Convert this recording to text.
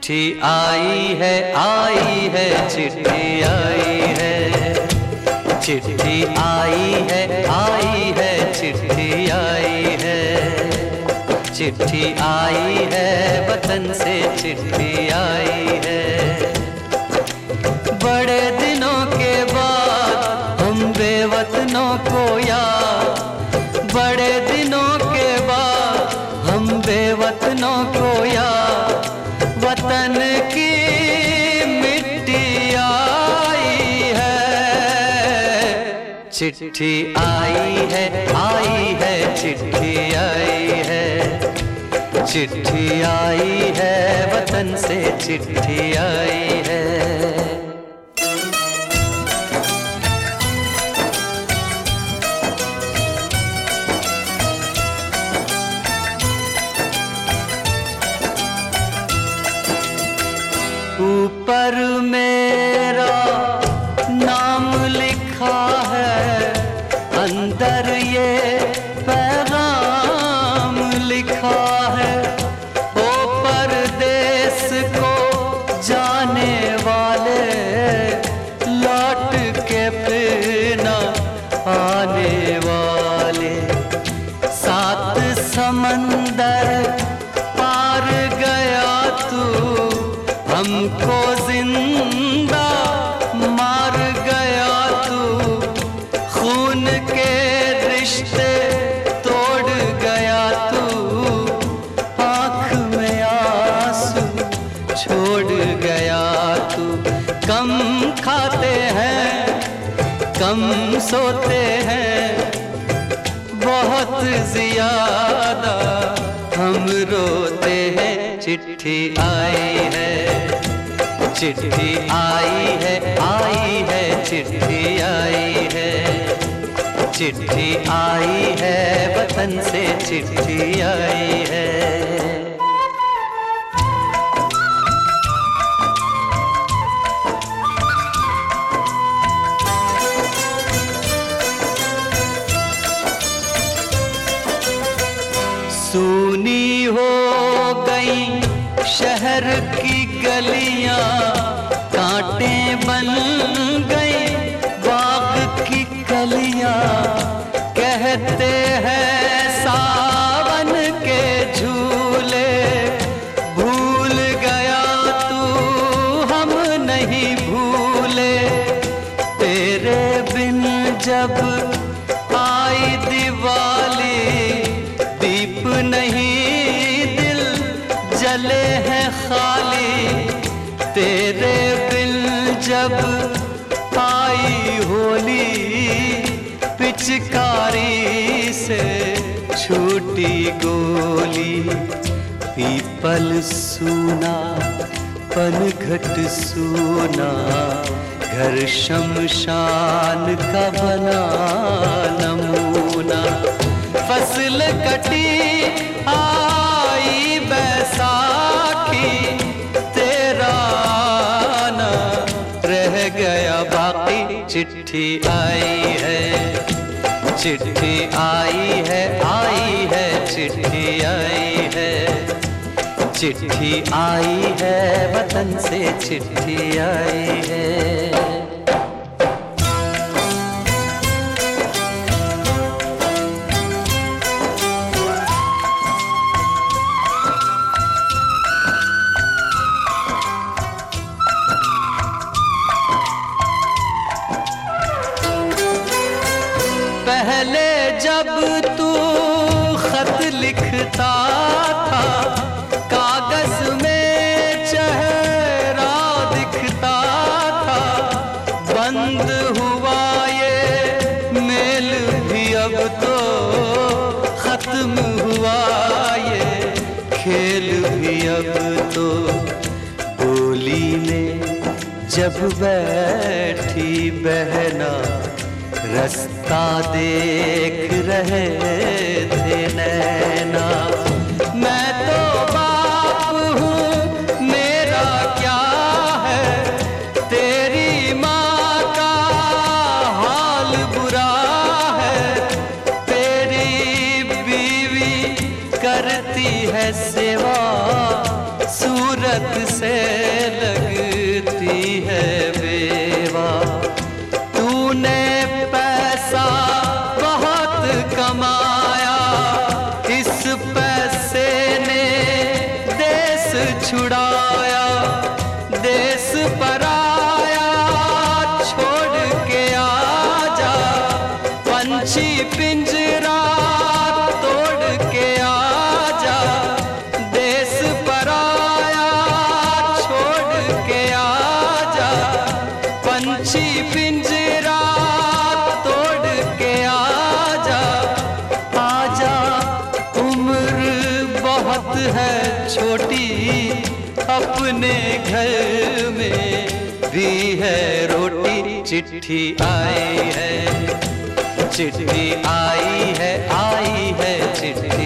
चिट्ठी आई है चिट्ठी आई है, चिट्ठी आई है चिट्ठी आई है, चिट्ठी आई है वतन से चिट्ठी आई है। बड़े दिनों के बाद हम बेवतनों को याद, बड़े दिनों के बाद हम बेवतनों को याद, वतन की मिट्टी आई है। चिट्ठी आई है चिट्ठी आई है, चिट्ठी आई है वतन से चिट्ठी आई है। ऊपर मेरा नाम लिखा है, अंदर ये पैगाम लिखा है। ओ परदेस को जाने वाले, लौट के फिर न आने वाले, सात समंदर पार गया तू, हमको जिंदा मार गया तू, खून के रिश्ते तोड़ गया तू, आँख में आंसू छोड़ गया तू। कम खाते हैं कम सोते हैं, बहुत ज्यादा हम रोते हैं। चिट्ठी आई है, चिट्ठी आई है चिट्ठी आई है, चिट्ठी आई है वतन से चिट्ठी आई है। सूनी हो गई शहर की गलियां, कांटे बन गई बाग की कलियां, कहते हैं सावन के झूले, भूल गया तू हम नहीं भूले। तेरे बिन जब आई दिवाली, दीप नहीं दिल जले हैं खाली। तेरे बिन जब आई होली, पिचकारी से छूटी गोली। पीपल सूना पनघट सूना, घर शमशान का बना नमूना। फसल कटी आई बैसाखी, तेरा आना रह गया बाकी। चिट्ठी आई है, चिट्ठी आई है चिट्ठी आई है, चिट्ठी आई है वतन से चिट्ठी आई है। पहले जब तू खत लिखता था, कागज में चेहरा दिखता था। बंद हुआ ये मेल भी अब तो, खत्म हुआ ये खेल भी अब तो। बोली में जब बैठी बहना, रास्ता देख रहे थे नैना। मैं तो बाप हूँ मेरा क्या है, तेरी माँ का हाल बुरा है। तेरी बीवी करती है सेवा, सूरज सूरत से लगती है बेवा। तूने पैसा बहुत कमाया, इस पैसे ने देश छुड़ाया। देश पराया छोड़ के आजा, पंछी पिंजरा तोड़ के आजा। देश पराया छोड़ के आजा, पंछी पिंजरा तोड़ के आजा। आजा उम्र बहुत है छोटी, अपने घर में भी है रोटी। चिट्ठी आई है, चिट्ठी आई है, आई है चिट्ठी।